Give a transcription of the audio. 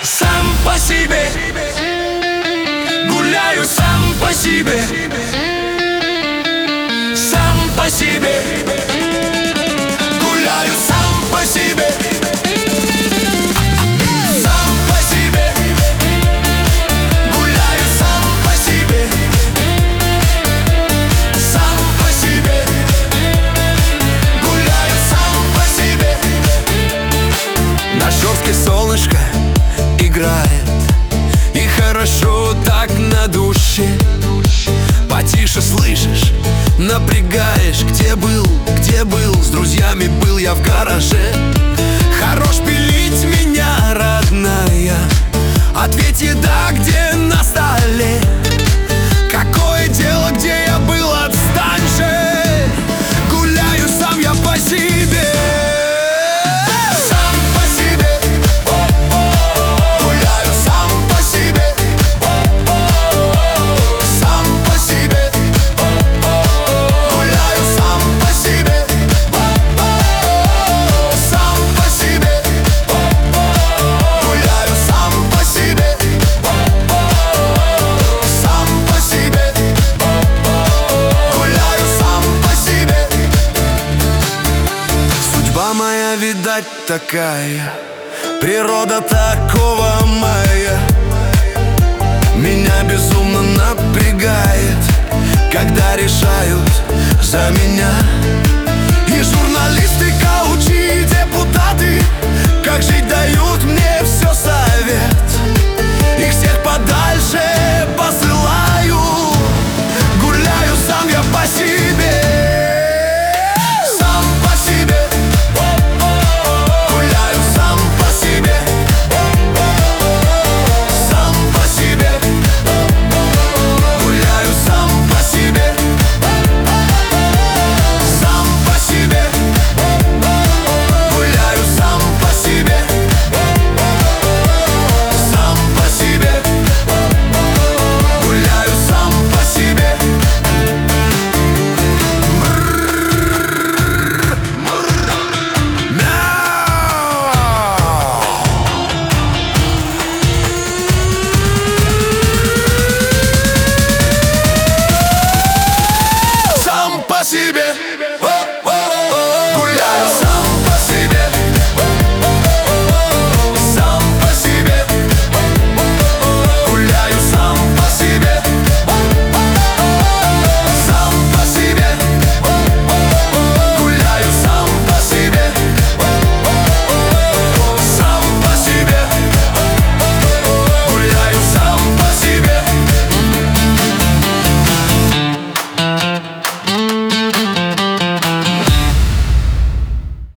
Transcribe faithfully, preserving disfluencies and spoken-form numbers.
Сам по себе, гуляю сам по себе, сам по себе, гуляю сам по себе, сам по себе, гуляю сам по себе, сам по себе, гуляю сам по себе. На шорстке солнышко играет, и хорошо так на душе. Потише слышишь, напрягаешь. Где был, где был, с друзьями был я в гараже. Хорош пилить меня, родная, ответь, еда где на столе. Какое дело, где я был, отстань же. Гуляю сам я по себе. Моя, видать, такая, природа такого моя. Меня безумно напрягает, когда решают за меня. И журналисты, коучи, депутаты, как жить